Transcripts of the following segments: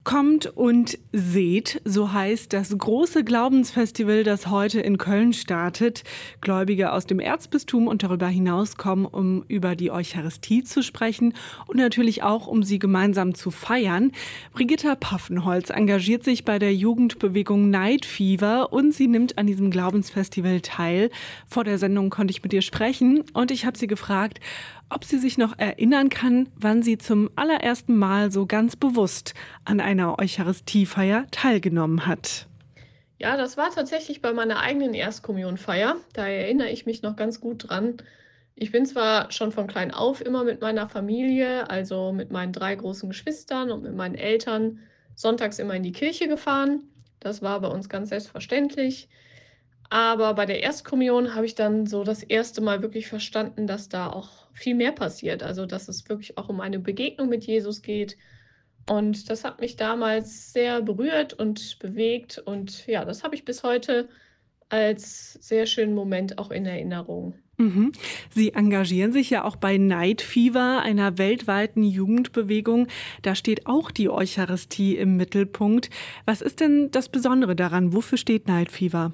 Kommt und seht, so heißt das große Glaubensfestival, das heute in Köln startet. Gläubige aus dem Erzbistum und darüber hinaus kommen, um über die Eucharistie zu sprechen und natürlich auch, um sie gemeinsam zu feiern. Brigitta Paffenholz engagiert sich bei der Jugendbewegung Night Fever und sie nimmt an diesem Glaubensfestival teil. Vor der Sendung konnte ich mit ihr sprechen und ich habe sie gefragt, ob sie sich noch erinnern kann, wann sie zum allerersten Mal so ganz bewusst an einer Eucharistiefeier teilgenommen hat. Ja, das war tatsächlich bei meiner eigenen Erstkommunionfeier. Da erinnere ich mich noch ganz gut dran. Ich bin zwar schon von klein auf immer mit meiner Familie, also mit meinen 3 großen Geschwistern und mit meinen Eltern sonntags immer in die Kirche gefahren. Das war bei uns ganz selbstverständlich. Aber bei der Erstkommunion habe ich dann so das erste Mal wirklich verstanden, dass da auch viel mehr passiert. Also, dass es wirklich auch um eine Begegnung mit Jesus geht. Und das hat mich damals sehr berührt und bewegt. Und ja, das habe ich bis heute als sehr schönen Moment auch in Erinnerung. Mhm. Sie engagieren sich ja auch bei Night Fever, einer weltweiten Jugendbewegung. Da steht auch die Eucharistie im Mittelpunkt. Was ist denn das Besondere daran? Wofür steht Night Fever?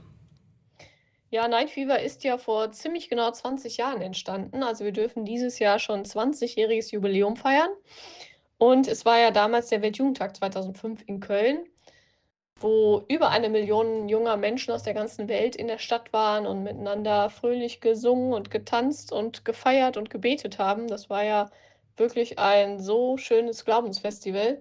Ja, Night Fever ist ja vor ziemlich genau 20 Jahren entstanden. Also wir dürfen dieses Jahr schon 20-jähriges Jubiläum feiern. Und es war ja damals der Weltjugendtag 2005 in Köln, wo über 1 Million junger Menschen aus der ganzen Welt in der Stadt waren und miteinander fröhlich gesungen und getanzt und gefeiert und gebetet haben. Das war ja wirklich ein so schönes Glaubensfestival.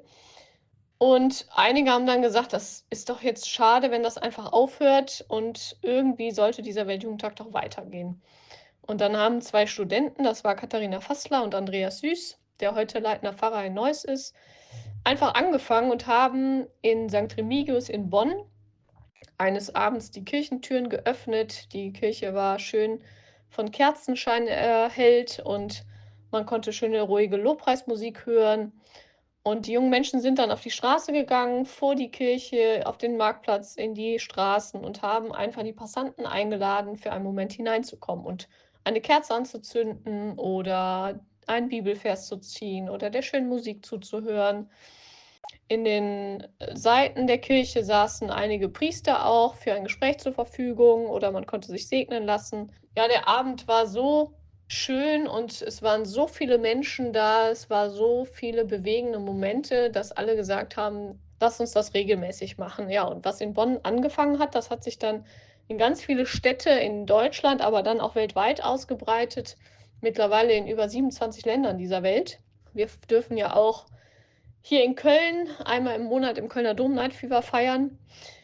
Und einige haben dann gesagt, das ist doch jetzt schade, wenn das einfach aufhört und irgendwie sollte dieser Weltjugendtag doch weitergehen. Und dann haben 2 Studenten, das war Katharina Fassler und Andreas Süß, der heute leitender Pfarrer in Neuss ist, einfach angefangen und haben in St. Remigius in Bonn eines Abends die Kirchentüren geöffnet. Die Kirche war schön von Kerzenschein erhellt und man konnte schöne, ruhige Lobpreismusik hören. Und die jungen Menschen sind dann auf die Straße gegangen, vor die Kirche, auf den Marktplatz, in die Straßen und haben einfach die Passanten eingeladen, für einen Moment hineinzukommen und eine Kerze anzuzünden oder einen Bibelvers zu ziehen oder der schönen Musik zuzuhören. In den Seiten der Kirche saßen einige Priester auch für ein Gespräch zur Verfügung oder man konnte sich segnen lassen. Ja, der Abend war so schön und es waren so viele Menschen da, es war so viele bewegende Momente, dass alle gesagt haben: „Lass uns das regelmäßig machen." Ja, und was in Bonn angefangen hat, das hat sich dann in ganz viele Städte in Deutschland, aber dann auch weltweit ausgebreitet, mittlerweile in über 27 Ländern dieser Welt. Wir dürfen ja auch hier in Köln einmal im Monat im Kölner Dom Night Fever feiern.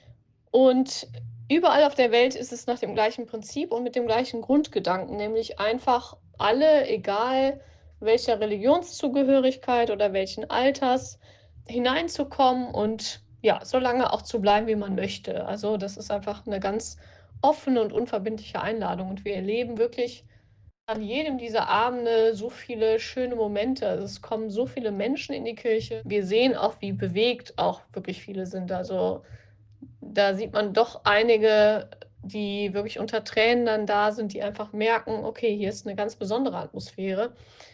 Und überall auf der Welt ist es nach dem gleichen Prinzip und mit dem gleichen Grundgedanken, nämlich einfach alle, egal welcher Religionszugehörigkeit oder welchen Alters, hineinzukommen und ja, so lange auch zu bleiben, wie man möchte. Also das ist einfach eine ganz offene und unverbindliche Einladung. Und wir erleben wirklich an jedem dieser Abende so viele schöne Momente. Also, es kommen so viele Menschen in die Kirche. Wir sehen auch, wie bewegt auch wirklich viele sind. Also, da sieht man doch einige, die wirklich unter Tränen dann da sind, die einfach merken: „Okay, hier ist eine ganz besondere Atmosphäre."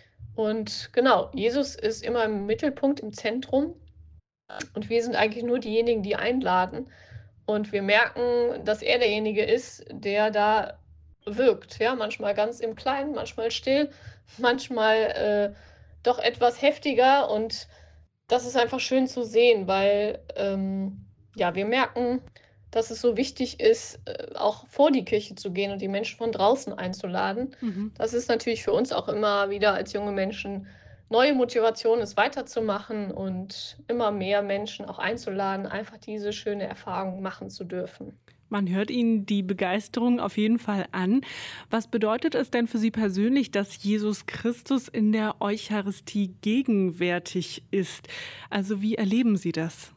Und genau, Jesus ist immer im Mittelpunkt, im Zentrum und wir sind eigentlich nur diejenigen, die einladen. Und wir merken, dass er derjenige ist, der da wirkt, ja, manchmal ganz im Kleinen, manchmal still, manchmal, doch etwas heftiger und das ist einfach schön zu sehen, weil, ja, wir merken, dass es so wichtig ist, auch vor die Kirche zu gehen und die Menschen von draußen einzuladen. Mhm. Das ist natürlich für uns auch immer wieder als junge Menschen neue Motivation, es weiterzumachen und immer mehr Menschen auch einzuladen, einfach diese schöne Erfahrung machen zu dürfen. Man hört Ihnen die Begeisterung auf jeden Fall an. Was bedeutet es denn für Sie persönlich, dass Jesus Christus in der Eucharistie gegenwärtig ist? Also wie erleben Sie das?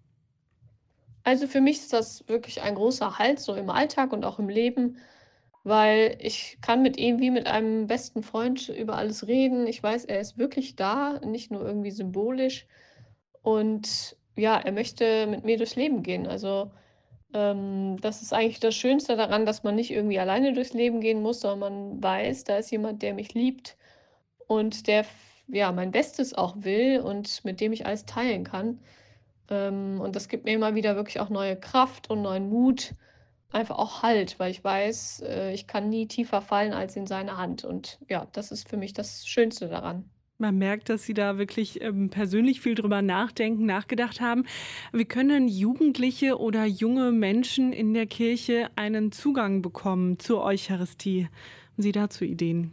Also, für mich ist das wirklich ein großer Halt so im Alltag und auch im Leben, weil ich kann mit ihm wie mit einem besten Freund über alles reden. Ich weiß, er ist wirklich da, nicht nur irgendwie symbolisch. Und ja, er möchte mit mir durchs Leben gehen. Also, das ist eigentlich das Schönste daran, dass man nicht irgendwie alleine durchs Leben gehen muss, sondern man weiß, da ist jemand, der mich liebt und der ja mein Bestes auch will und mit dem ich alles teilen kann. Und das gibt mir immer wieder wirklich auch neue Kraft und neuen Mut, einfach auch Halt, weil ich weiß, ich kann nie tiefer fallen als in seine Hand. Und ja, das ist für mich das Schönste daran. Man merkt, dass Sie da wirklich, persönlich viel drüber nachgedacht haben. Wie können Jugendliche oder junge Menschen in der Kirche einen Zugang bekommen zur Eucharistie? Haben Sie dazu Ideen?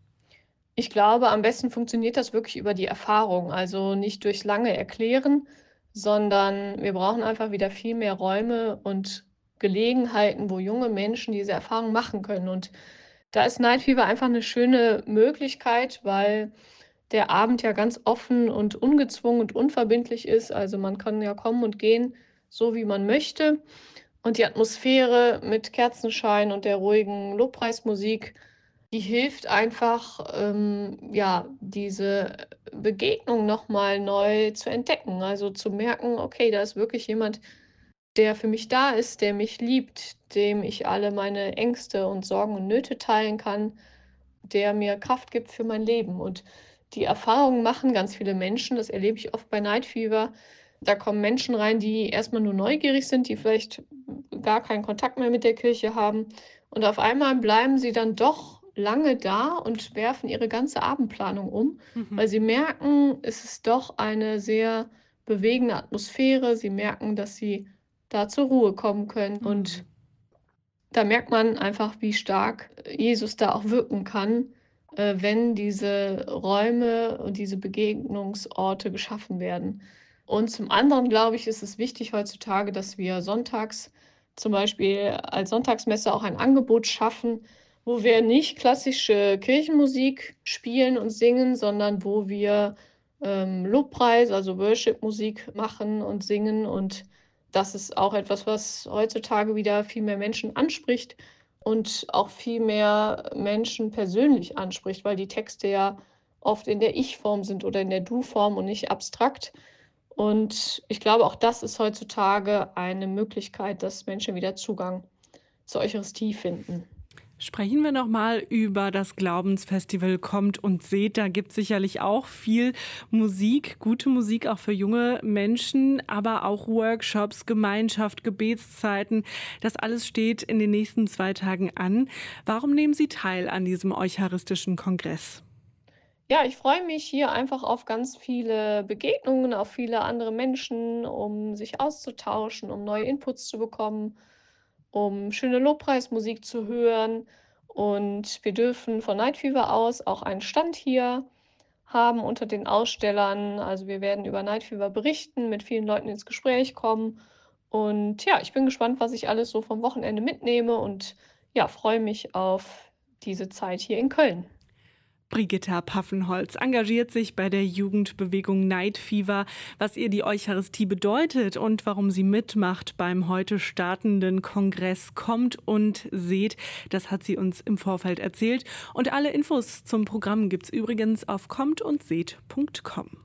Ich glaube, am besten funktioniert das wirklich über die Erfahrung, also nicht durch lange Erklären, sondern wir brauchen einfach wieder viel mehr Räume und Gelegenheiten, wo junge Menschen diese Erfahrung machen können. Und da ist Night Fever einfach eine schöne Möglichkeit, weil der Abend ja ganz offen und ungezwungen und unverbindlich ist. Also, man kann ja kommen und gehen, so wie man möchte. Und die Atmosphäre mit Kerzenschein und der ruhigen Lobpreismusik, die hilft einfach, ja, diese Begegnung noch mal neu zu entdecken. Also, zu merken: „Okay, da ist wirklich jemand, der für mich da ist, der mich liebt, dem ich alle meine Ängste und Sorgen und Nöte teilen kann, der mir Kraft gibt für mein Leben.“ Und die Erfahrung machen ganz viele Menschen, das erlebe ich oft bei Night Fever. Da kommen Menschen rein, die erstmal nur neugierig sind, die vielleicht gar keinen Kontakt mehr mit der Kirche haben. Und auf einmal bleiben sie dann doch lange da und werfen ihre ganze Abendplanung um, Mhm. weil sie merken, es ist doch eine sehr bewegende Atmosphäre. Sie merken, dass sie da zur Ruhe kommen können. Mhm. Und da merkt man einfach, wie stark Jesus da auch wirken kann, wenn diese Räume und diese Begegnungsorte geschaffen werden. Und zum anderen, glaube ich, ist es wichtig heutzutage, dass wir sonntags zum Beispiel als Sonntagsmesse auch ein Angebot schaffen, wo wir nicht klassische Kirchenmusik spielen und singen, sondern wo wir Lobpreis, also Worship-Musik machen und singen. Und das ist auch etwas, was heutzutage wieder viel mehr Menschen anspricht und auch viel mehr Menschen persönlich anspricht, weil die Texte ja oft in der Ich-Form sind oder in der Du-Form und nicht abstrakt. Und ich glaube, auch das ist heutzutage eine Möglichkeit, dass Menschen wieder Zugang zur Eucharistie finden. Sprechen wir noch mal über das Glaubensfestival Kommt und Seht. Da gibt es sicherlich auch viel Musik, gute Musik auch für junge Menschen, aber auch Workshops, Gemeinschaft, Gebetszeiten. Das alles steht in den nächsten 2 Tagen an. Warum nehmen Sie teil an diesem eucharistischen Kongress? Ja, ich freue mich hier einfach auf ganz viele Begegnungen, auf viele andere Menschen, um sich auszutauschen, um neue Inputs zu bekommen, um schöne Lobpreismusik zu hören. Und wir dürfen von Night Fever aus auch einen Stand hier haben unter den Ausstellern. Also wir werden über Night Fever berichten, mit vielen Leuten ins Gespräch kommen. Und ja, ich bin gespannt, was ich alles so vom Wochenende mitnehme und ja, freue mich auf diese Zeit hier in Köln. Brigitta Paffenholz engagiert sich bei der Jugendbewegung Night Fever, was ihr die Eucharistie bedeutet und warum sie mitmacht beim heute startenden Kongress Kommt und Seht. Das hat sie uns im Vorfeld erzählt. Und alle Infos zum Programm gibt's übrigens auf kommtundseht.com.